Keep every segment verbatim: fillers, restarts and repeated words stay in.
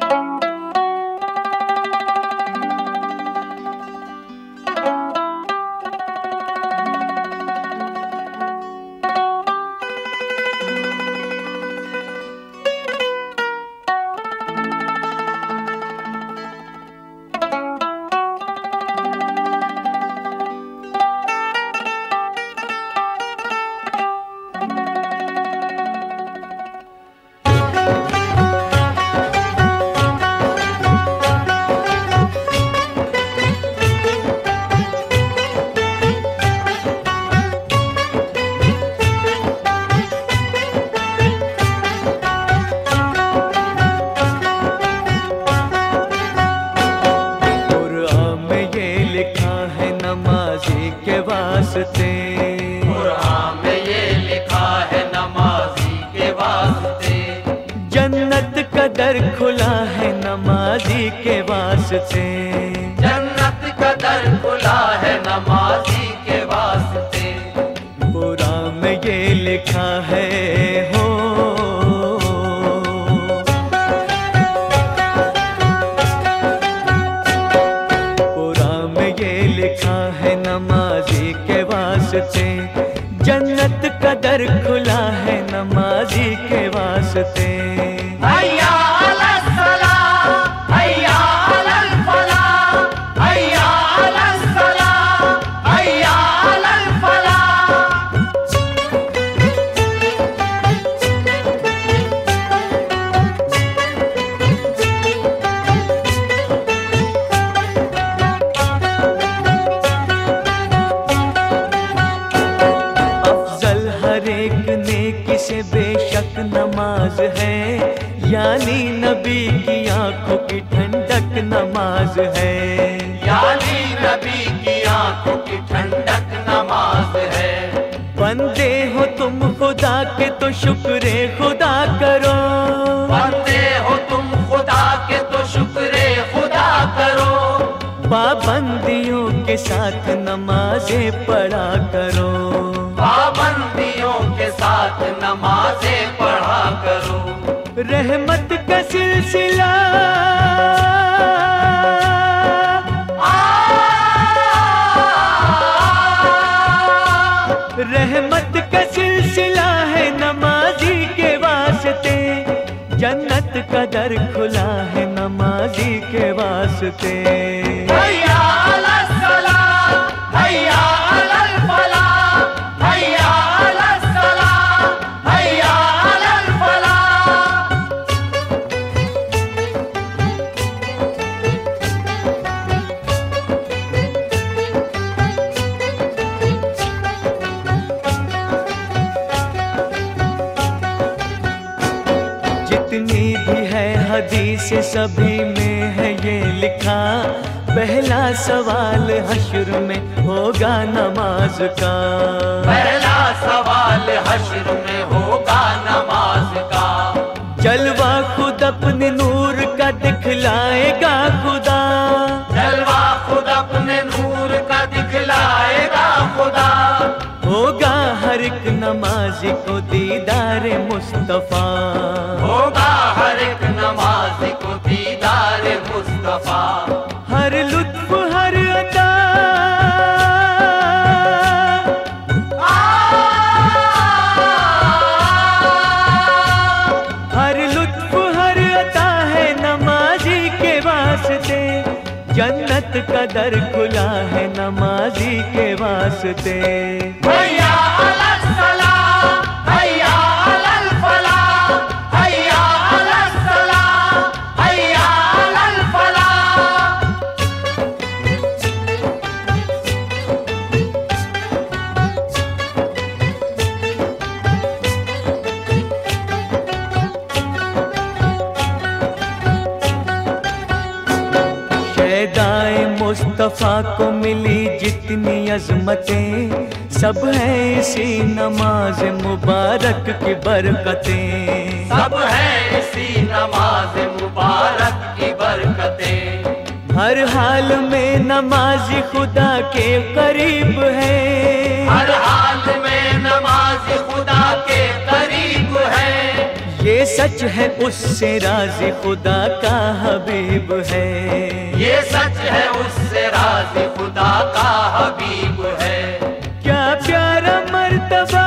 कुरान में ये लिखा है नमाजी के वास्ते, जन्नत का दर खुला है नमाजी के वास्ते, जन्नत का दर खुला है नमाजी के वास्ते। कुरान में ये लिखा है हो, कुरान में ये लिखा है नमाजी के वास्ते, जन्नत का दर खुला है नमाजी के वास्ते। हैया अलल सलाह, हैया अलल फलाह, हैया अलल सलाह, हैया अलल फलाह। अफजल हर एक नेकी से बेशक नमाज है, यानी नबी की आंखों की ठंडक नमाज है, यानी नबी की आंखों की ठंडक नमाज है। बंदे हो तुम खुदा के तो शुक्रे खुदा करो, बंदे हो तुम खुदा के तो शुक्रे खुदा करो, पाबंदियों के साथ नमाजें पढ़ा करो, पाबंदियों के साथ नमाजें पढ़ा करो। रहमत का सिलसिला रहमत का सिलसिला है नमाजी के वास्ते, जन्नत का दर खुला है नमाजी के वास्ते। हैया अलल सलाह, हैया अलल फलाह, हैया अलल सलाह, हैया अलल फलाह। जितनी भी है हदीस सभी में है ये लिखा, पहला सवाल हश्र में होगा नमाज का, पहला सवाल हश्र में होगा नमाज का। जलवा खुद अपने नूर का दिखलाएगा खुदा, जलवा खुद अपने नूर का दिखलाएगा खुदा, होगा हर एक नमाजी को दीदार मुस्तफा, होगा हर एक नमाज को दीदार मुस्तफा। हर लुत्फ हर अता हर लुत्फ हर अता है नमाजी के वास्ते, जन्नत का दर खुला है नमाजी के वास्ते। हैया अलल सलाह, हैया अलल फलाह, हैया अलल सलाह, हैया अलल फलाह। शहदाए मुस्तफा को मिली जितनी अजमतें, सब है इसी नमाज मुबारक की बरकतें, सब है इसी नमाज मुबारक की बरकतें। हर हाल में नमाजी खुदा के करीब है, हर हाल में नमाज खुदा के करीब है। ये ये सच है उससे राज़ी खुदा का हबीब है, ये सच है उससे राज़ी खुदा का हबीब है। क्या प्यारा मर्तबा,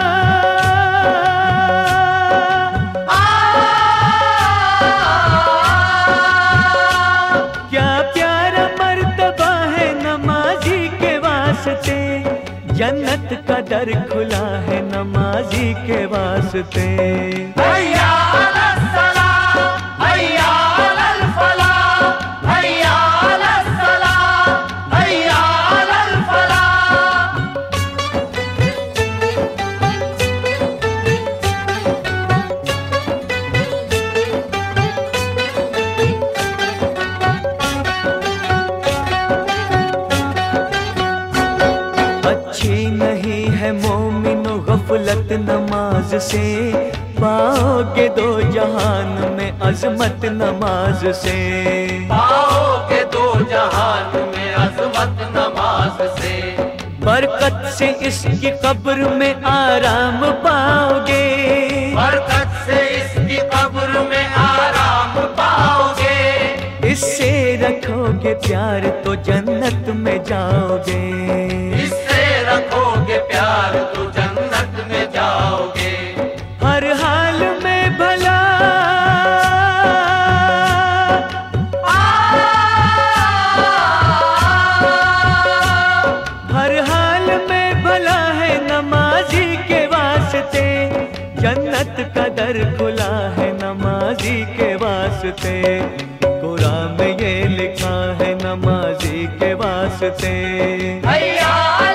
क्या प्यारा मर्तबा है नमाजी के वास्ते, जन्नत का दर खुला है नमाजी के वास्ते। हैया अलल सलाह, हैया अलल फलाह, हैया अलल सलाह, हैया अलल फलाह। अच्छी नहीं है मोमिनो गफलत नमाज से, पाओगे दो जहान में अजमत नमाज से। पाओगे दो जहान में अजमत नमाज से। बरकत से इसकी कब्र में आराम पाओगे, बरकत से इसकी कब्र में आराम पाओगे। इससे रखोगे प्यार तो जन्नत में जाओगे, इससे रखोगे प्यार तो जन्नत में जाओगे। हर हाल में भला, हर हाल में भला है नमाजी के वास्ते, जन्नत का दर खुला है नमाजी के वास्ते। कुरान में ये लिखा है नमाजी के वास्ते। हैया